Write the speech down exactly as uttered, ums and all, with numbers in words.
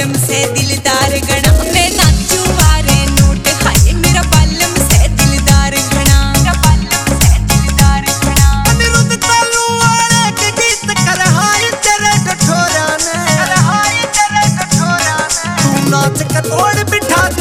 बालम से दिलदार घना, मैं नाचू वारे नोट हाय मेरा बालम से दिलदार घना, मेरा बालम से दिलदार घना। अनिरुद्ध तालू वाले के गीत कर हाय तेरे कठोरा ने, कर हाय तेरे कठोरा ने। तू नाच के तोड़ बिठा